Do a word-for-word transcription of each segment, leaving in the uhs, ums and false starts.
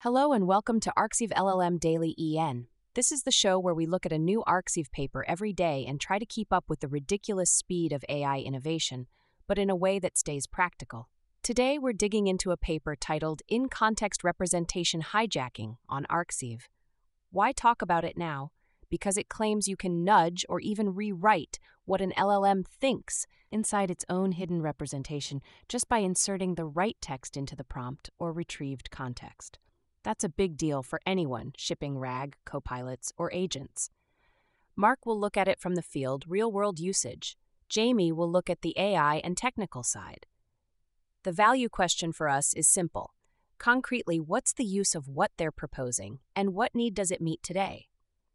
Hello and welcome to Arxiv L L M Daily E N. This is the show where we look at a new Arxiv paper every day and try to keep up with the ridiculous speed of A I innovation, but in a way that stays practical. Today we're digging into a paper titled In-Context Representation Hijacking on Arxiv. Why talk about it now? Because it claims you can nudge or even rewrite what an L L M thinks inside its own hidden representation just by inserting the right text into the prompt or retrieved context. That's a big deal for anyone shipping RAG, copilots, or agents. Mark will look at it from the field, real-world usage. Jamie will look at the A I and technical side. The value question for us is simple. Concretely, what's the use of what they're proposing, and what need does it meet today?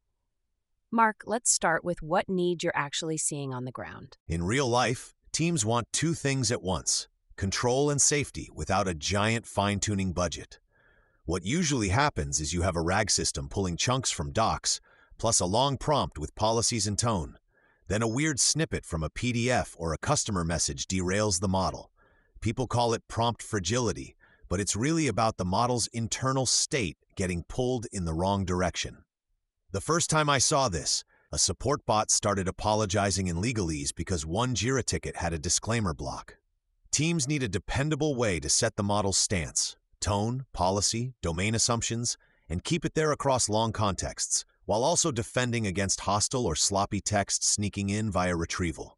Mark, let's start with what need you're actually seeing on the ground. In real life, teams want two things at once: control and safety without a giant fine-tuning budget. What usually happens is you have a RAG system pulling chunks from docs, plus a long prompt with policies and tone. Then a weird snippet from a P D F or a customer message derails the model. People call it prompt fragility, but it's really about the model's internal state getting pulled in the wrong direction. The first time I saw this, a support bot started apologizing in legalese because one Jira ticket had a disclaimer block. Teams need a dependable way to set the model's stance, tone, policy, domain assumptions, and keep it there across long contexts, while also defending against hostile or sloppy text sneaking in via retrieval.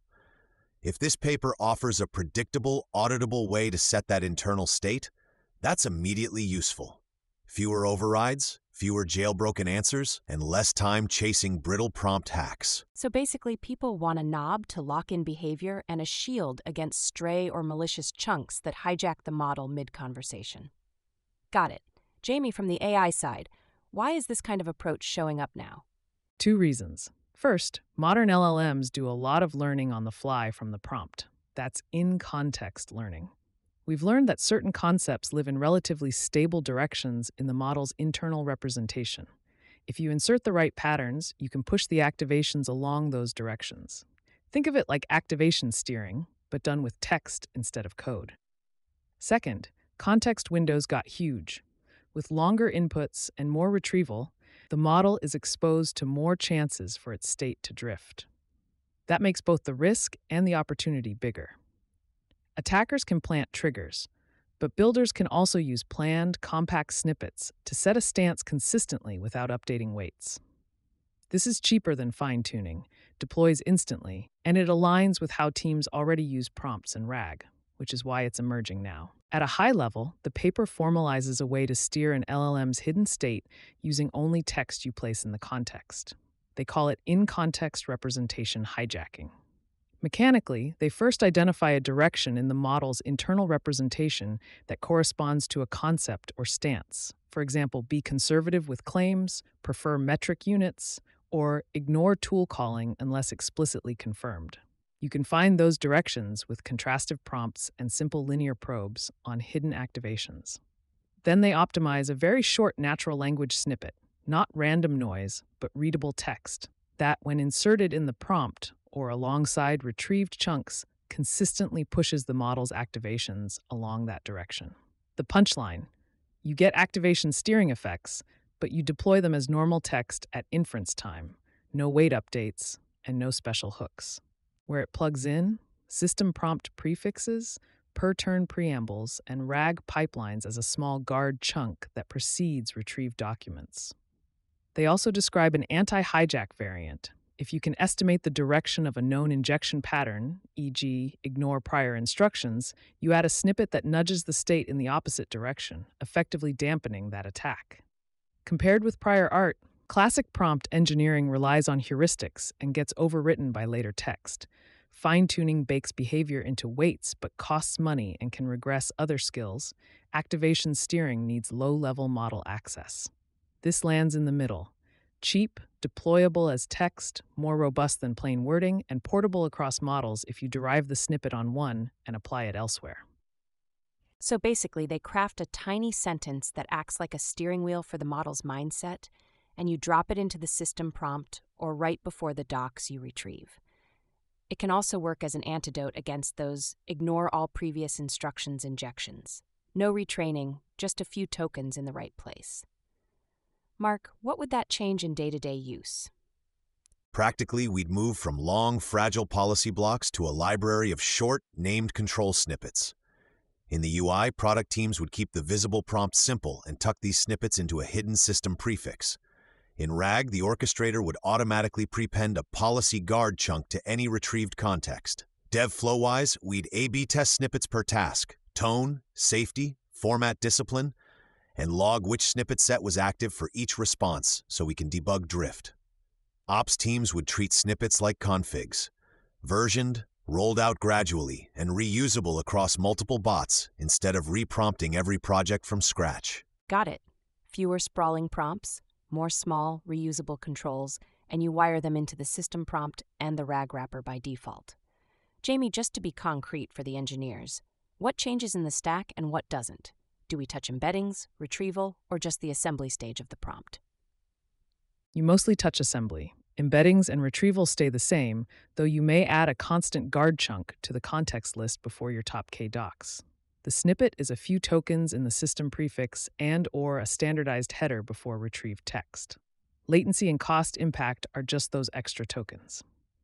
If this paper offers a predictable, auditable way to set that internal state, that's immediately useful. Fewer overrides, fewer jailbroken answers, and less time chasing brittle prompt hacks. So basically, people want a knob to lock in behavior and a shield against stray or malicious chunks that hijack the model mid-conversation. Got it. Jamie, from the A I side, why is this kind of approach showing up now? Two reasons. First, modern L L Ms do a lot of learning on the fly from the prompt. That's in-context learning. We've learned that certain concepts live in relatively stable directions in the model's internal representation. If you insert the right patterns, you can push the activations along those directions. Think of it like activation steering, but done with text instead of code. Second, context windows got huge. With longer inputs and more retrieval, the model is exposed to more chances for its state to drift. That makes both the risk and the opportunity bigger. Attackers can plant triggers, but builders can also use planned, compact snippets to set a stance consistently without updating weights. This is cheaper than fine-tuning, deploys instantly, and it aligns with how teams already use prompts in RAG, which is why it's emerging now. At a high level, the paper formalizes a way to steer an L L M's hidden state using only text you place in the context. They call it in-context representation hijacking. Mechanically, they first identify a direction in the model's internal representation that corresponds to a concept or stance. For example, be conservative with claims, prefer metric units, or ignore tool calling unless explicitly confirmed. You can find those directions with contrastive prompts and simple linear probes on hidden activations. Then they optimize a very short natural language snippet, not random noise, but readable text, that, when inserted in the prompt or alongside retrieved chunks, consistently pushes the model's activations along that direction. The punchline: you get activation steering effects, but you deploy them as normal text at inference time, no weight updates, and no special hooks. Where it plugs in, system prompt prefixes, per-turn preambles, and RAG pipelines as a small guard chunk that precedes retrieved documents. They also describe an anti-hijack variant. If you can estimate the direction of a known injection pattern, for example, ignore prior instructions, you add a snippet that nudges the state in the opposite direction, effectively dampening that attack. Compared with prior art, classic prompt engineering relies on heuristics and gets overwritten by later text. Fine-tuning bakes behavior into weights but costs money and can regress other skills. Activation steering needs low-level model access. This lands in the middle: cheap, deployable as text, more robust than plain wording, and portable across models if you derive the snippet on one and apply it elsewhere. So basically, they craft a tiny sentence that acts like a steering wheel for the model's mindset, and you drop it into the system prompt or right before the docs you retrieve. It can also work as an antidote against those ignore all previous instructions injections. No retraining, just a few tokens in the right place. Mark, what would that change in day-to-day use? Practically, we'd move from long, fragile policy blocks to a library of short, named control snippets. In the U I, product teams would keep the visible prompt simple and tuck these snippets into a hidden system prefix. In RAG, the orchestrator would automatically prepend a policy guard chunk to any retrieved context. Dev flow-wise, we'd A B test snippets per task, tone, safety, format discipline, and log which snippet set was active for each response so we can debug drift. Ops teams would treat snippets like configs, versioned, rolled out gradually, and reusable across multiple bots instead of reprompting every project from scratch. Got it. Fewer sprawling prompts, more small, reusable controls, and you wire them into the system prompt and the RAG wrapper by default. Jamie, just to be concrete for the engineers, what changes in the stack and what doesn't? Do we touch embeddings, retrieval, or just the assembly stage of the prompt? You mostly touch assembly. Embeddings and retrieval stay the same, though you may add a constant guard chunk to the context list before your top K docs. The snippet is a few tokens in the system prefix and or a standardized header before retrieved text. Latency and cost impact are just those extra tokens.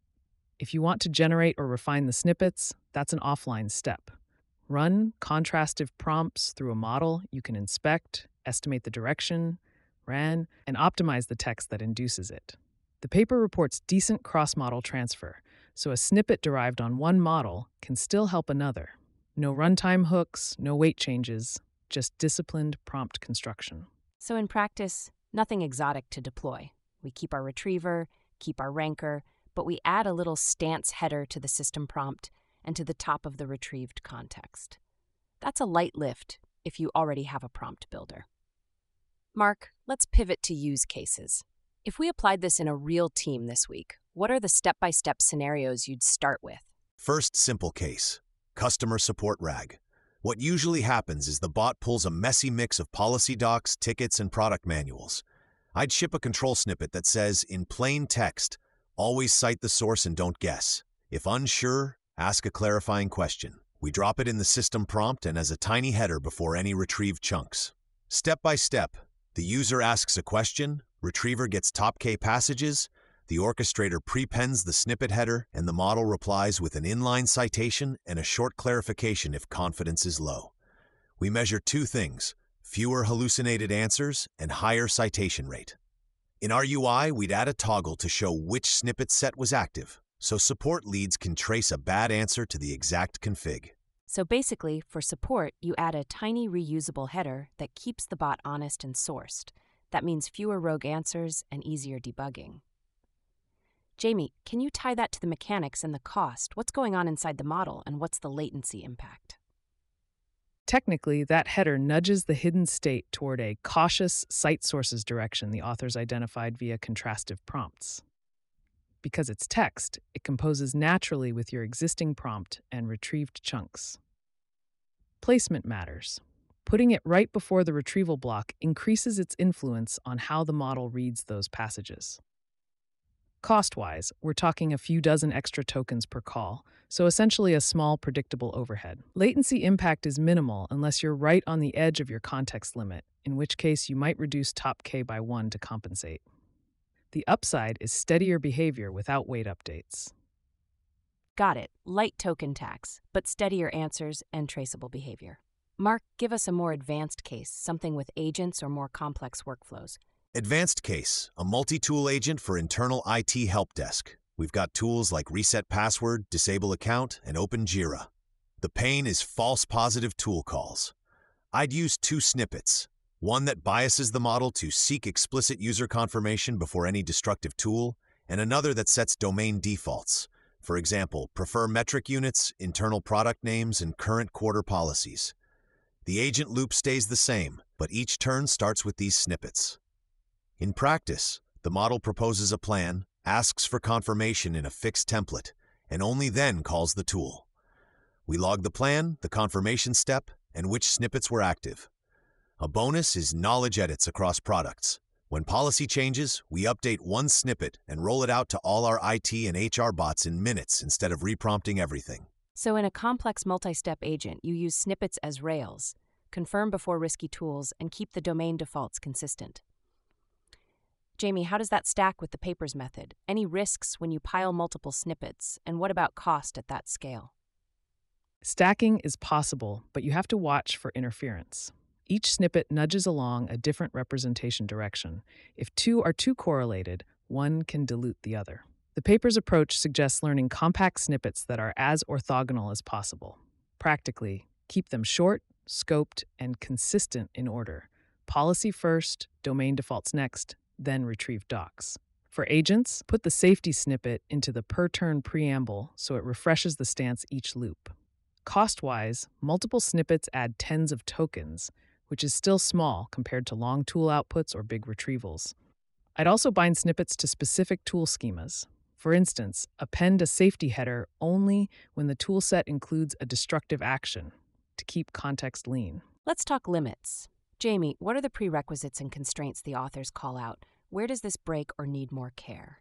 If you want to generate or refine the snippets, that's an offline step. Run contrastive prompts through a model you can inspect, estimate the direction, ran, and optimize the text that induces it. The paper reports decent cross-model transfer, so a snippet derived on one model can still help another. No runtime hooks, no weight changes, just disciplined prompt construction. So in practice, nothing exotic to deploy. We keep our retriever, keep our ranker, but we add a little stance header to the system prompt and to the top of the retrieved context. That's a light lift if you already have a prompt builder. Mark, let's pivot to use cases. If we applied this in a real team this week, what are the step-by-step scenarios you'd start with? First simple case, customer support RAG. What usually happens is the bot pulls a messy mix of policy docs, tickets, and product manuals. I'd ship a control snippet that says, in plain text, always cite the source and don't guess. If unsure, ask a clarifying question. We drop it in the system prompt and as a tiny header before any retrieved chunks. Step by step, the user asks a question, retriever gets top K passages, the orchestrator prepends the snippet header, and the model replies with an inline citation and a short clarification if confidence is low. We measure two things, fewer hallucinated answers and higher citation rate. In our U I, we'd add a toggle to show which snippet set was active, so support leads can trace a bad answer to the exact config. So basically, for support, you add a tiny reusable header that keeps the bot honest and sourced. That means fewer rogue answers and easier debugging. Jamie, can you tie that to the mechanics and the cost? What's going on inside the model and what's the latency impact? Technically, that header nudges the hidden state toward a cautious cite sources direction the authors identified via contrastive prompts. Because it's text, it composes naturally with your existing prompt and retrieved chunks. Placement matters. Putting it right before the retrieval block increases its influence on how the model reads those passages. Cost-wise, we're talking a few dozen extra tokens per call, so essentially a small, predictable overhead. Latency impact is minimal unless you're right on the edge of your context limit, in which case you might reduce top K by one to compensate. The upside is steadier behavior without weight updates. Got it. Light token tax, but steadier answers and traceable behavior. Mark, give us a more advanced case, something with agents or more complex workflows. Advanced case, a multi-tool agent for internal I T help desk. We've got tools like reset password, disable account, and open Jira. The pain is false positive tool calls. I'd use two snippets. One that biases the model to seek explicit user confirmation before any destructive tool, and another that sets domain defaults. For example, prefer metric units, internal product names, and current quarter policies. The agent loop stays the same, but each turn starts with these snippets. In practice, the model proposes a plan, asks for confirmation in a fixed template, and only then calls the tool. We log the plan, the confirmation step, and which snippets were active. A bonus is knowledge edits across products. When policy changes, we update one snippet and roll it out to all our I T and H R bots in minutes instead of reprompting everything. So in a complex multi-step agent, you use snippets as rails. confirm before risky tools, and keep the domain defaults consistent. Jamie, how does that stack with the papers method? Any risks when you pile multiple snippets? And what about cost at that scale? Stacking is possible, but you have to watch for interference. Each snippet nudges along a different representation direction. If two are too correlated, one can dilute the other. The paper's approach suggests learning compact snippets that are as orthogonal as possible. Practically, keep them short, scoped, and consistent in order. Policy first, domain defaults next, then retrieve docs. For agents, put the safety snippet into the per-turn preamble so it refreshes the stance each loop. Cost-wise, multiple snippets add tens of tokens, which is still small compared to long tool outputs or big retrievals. I'd also bind snippets to specific tool schemas. For instance, append a safety header only when the toolset includes a destructive action to keep context lean. Let's talk limits. Jamie, what are the prerequisites and constraints the authors call out? Where does this break or need more care?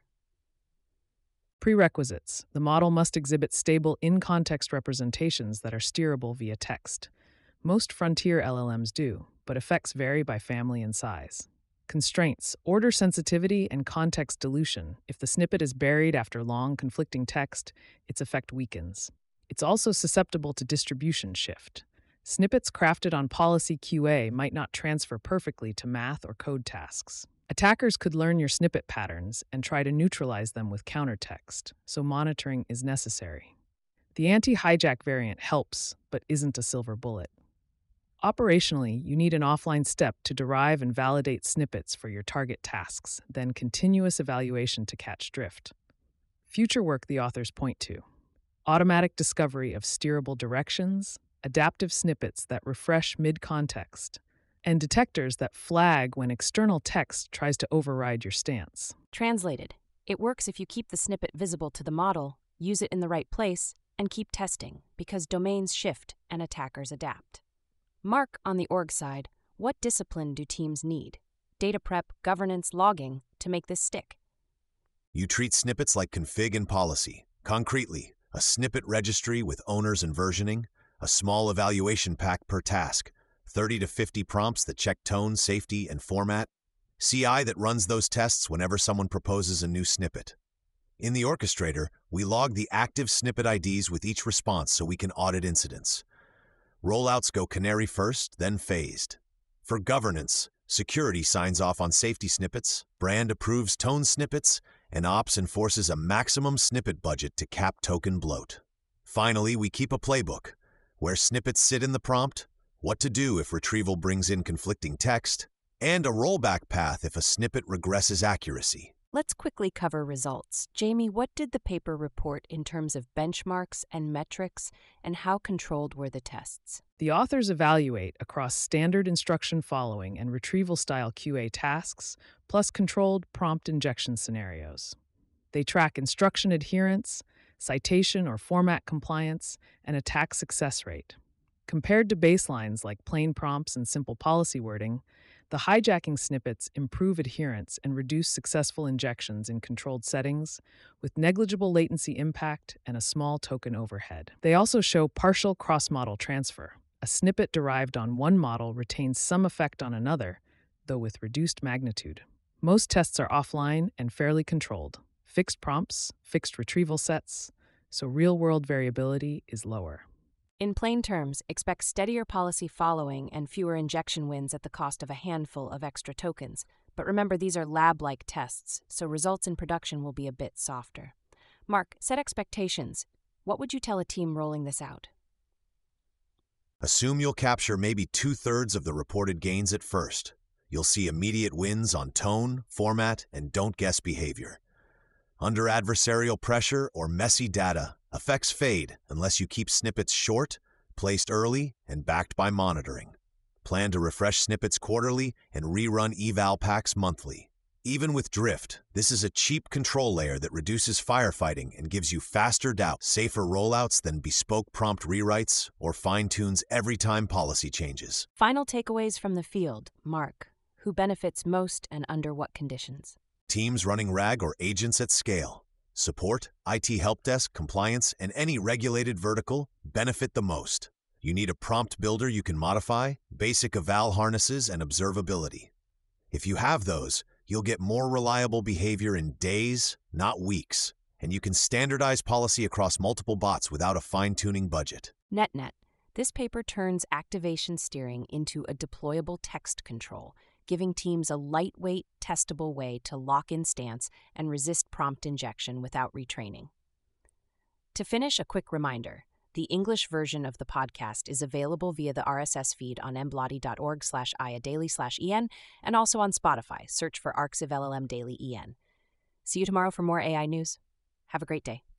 Prerequisites. The model must exhibit stable in-context representations that are steerable via text. Most frontier L L Ms do, but effects vary by family and size. Constraints. Order sensitivity and context dilution. If the snippet is buried after long, conflicting text, its effect weakens. It's also susceptible to distribution shift. Snippets crafted on policy Q A might not transfer perfectly to math or code tasks. Attackers could learn your snippet patterns and try to neutralize them with countertext, so monitoring is necessary. The anti-hijack variant helps, but isn't a silver bullet. Operationally, you need an offline step to derive and validate snippets for your target tasks, then continuous evaluation to catch drift. Future work the authors point to: automatic discovery of steerable directions, adaptive snippets that refresh mid-context, and detectors that flag when external text tries to override your stance. Translated, it works if you keep the snippet visible to the model, use it in the right place, and keep testing, because domains shift and attackers adapt. Mark, on the org side, what discipline do teams need? Data prep, governance, logging to make this stick? You treat snippets like config and policy. Concretely, a snippet registry with owners and versioning, a small evaluation pack per task, thirty to fifty prompts that check tone, safety, and format, C I that runs those tests whenever someone proposes a new snippet. In the orchestrator, we log the active snippet I Ds with each response so we can audit incidents. Rollouts go canary first, then phased. For governance, security signs off on safety snippets, brand approves tone snippets, and ops enforces a maximum snippet budget to cap token bloat. Finally, we keep a playbook, where snippets sit in the prompt, what to do if retrieval brings in conflicting text, and a rollback path if a snippet regresses accuracy. Let's quickly cover results. Jamie, what did the paper report in terms of benchmarks and metrics, and how controlled were the tests? The authors evaluate across standard instruction following and retrieval-style Q A tasks, plus controlled prompt injection scenarios. They track instruction adherence, citation or format compliance, and attack success rate. Compared to baselines like plain prompts and simple policy wording, the hijacking snippets improve adherence and reduce successful injections in controlled settings with negligible latency impact and a small token overhead. They also show partial cross-model transfer. A snippet derived on one model retains some effect on another, though with reduced magnitude. Most tests are offline and fairly controlled. Fixed prompts, fixed retrieval sets, so real-world variability is lower. In plain terms, expect steadier policy following and fewer injection wins at the cost of a handful of extra tokens. But remember, these are lab-like tests, so results in production will be a bit softer. Mark, set expectations. What would you tell a team rolling this out? Assume you'll capture maybe two-thirds of the reported gains at first. You'll see immediate wins on tone, format, and don't-guess behavior. Under adversarial pressure or messy data, effects fade unless you keep snippets short, placed early, and backed by monitoring. Plan to refresh snippets quarterly and rerun eval packs monthly. Even with drift, this is a cheap control layer that reduces firefighting and gives you faster doubt, safer rollouts than bespoke prompt rewrites or fine-tunes every time policy changes. Final takeaways from the field. Mark, who benefits most and under what conditions? Teams running RAG or agents at scale. Support, I T help desk, compliance, and any regulated vertical benefit the most. You need a prompt builder you can modify, basic eval harnesses, and observability. If you have those, you'll get more reliable behavior in days, not weeks, and you can standardize policy across multiple bots without a fine-tuning budget. NetNet. This paper turns activation steering into a deployable text control, giving teams a lightweight, testable way to lock in stance and resist prompt injection without retraining. To finish, a quick reminder. The English version of the podcast is available via the R S S feed on mblotty.org slash iadaily slash en and also on Spotify. Search for Arxiv L L M Daily E N. See you tomorrow for more A I news. Have a great day.